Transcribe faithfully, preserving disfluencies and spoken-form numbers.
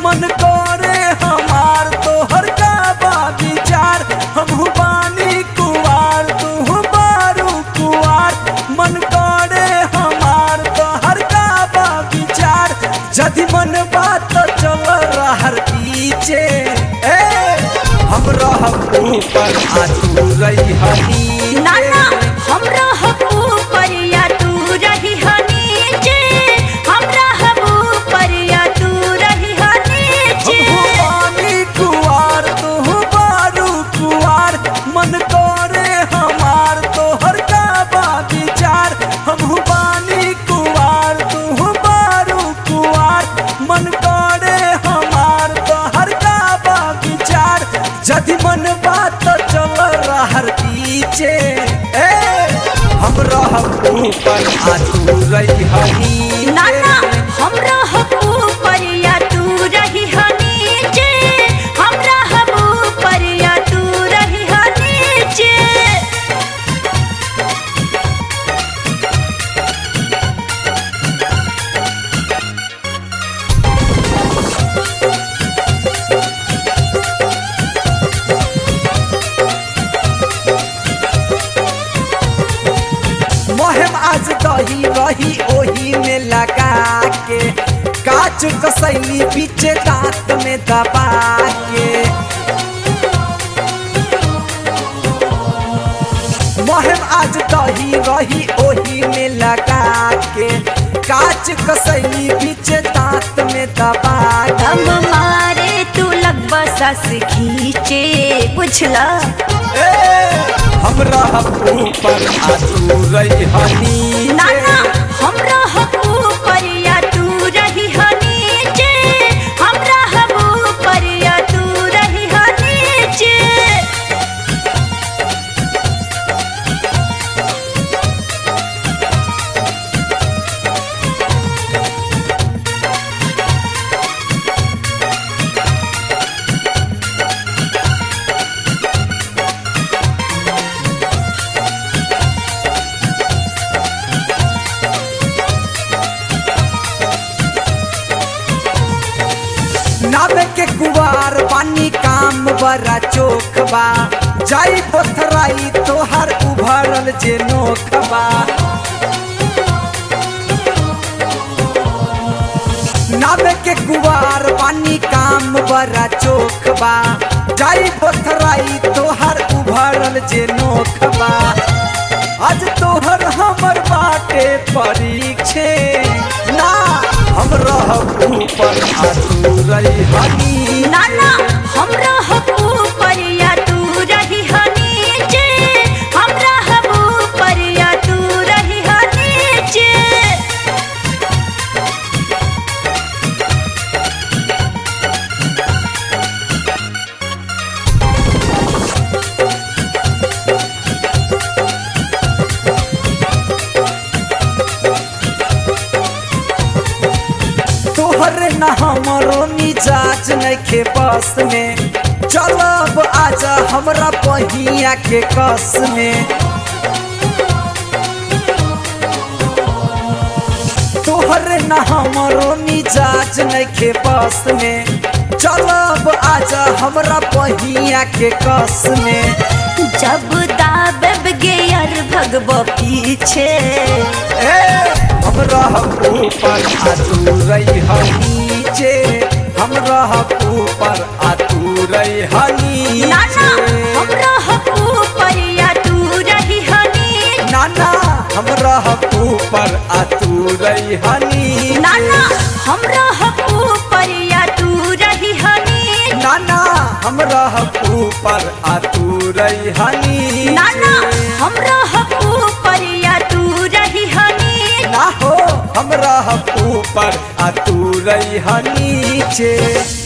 मन करे हमार तोहर का बा विचार। हमहू बानी कुवार तू बारू कुवार, मन करे हमार तोहर का बा विचार। जदि मन बात चल रहर पीछे, ए हम रहब ऊपर आ तू रही नीचे। ना ना हम रहब ऊपर या तू रही नीचे, हम रहब ऊपर या तू रही नीचे। हमहू बानी कुवार तू बारू कुवार, मन करे हमार तोहर का बा विचार। हमहू बानी कुवार तू बारू कुवार, मन करे हमार तोहर का बा विचार। जदि मन बात चल रहर पीछे, ए हम रहब ऊपर आ तू रही नीचे। ना ना हम रहब ऊपर या तू रही नीचे, हम रहब ऊपर या तू रही नीचे। मोहम आज दही रही ओही में लगा के, काच कसैली पीछे दांत में दबा के। मोहम आज दही रही ओही में लगा के, काच कसैली पीछे दांत में दबा के। दम मारे तू लग बस खींचे, बुझला ए हम रहब ऊपर आ तू रही नीचे। ना ना हम रहब ऊपर या तू रही नीचे, हम रहब ऊपर या तू रही नीचे। नावे के कुवार पानी काम बड़ा चोख बा, जाई पथराई तोहर उभरल जे नोख बा। नावे के कुवार पानी काम बड़ा चोख बा, जाई पथराई तोहर उभरल जे नोख बा। आज तोहर हमर बाटे परीक्षे, ना हम रहब ऊपर आ तू रही नीचे। ना ना हम रहब ऊपर या तू रही नीचे, हम रहब ऊपर या तू रही नीचे। तोहरे न हमरो मिजाज नइखे बस में, चलब आजा हमरा पहिया के कस में। तोहरे न हमरो मिजाज नइखे बस में, चलब आजा हमरा पहिया के कस में। जब दाबब गेयर भगब पीछे, ए हम रहब ऊपर आ तू रही नीचे। हम रहब ऊपर आ तू रही ना ना हम नीचे। रहब ऊपर या तू रही नीचे। ना ना हम रहब ऊपर आ तू रही नीचे। ना ना हम रहब ऊपर या तू रही नीचे। ना ना हम रहब ऊपर आ तू रही नीचे। ना ना हम रहब ऊपर या तू रही नीचे। ना हो हम रहब ऊपर आ तू रही नीचे।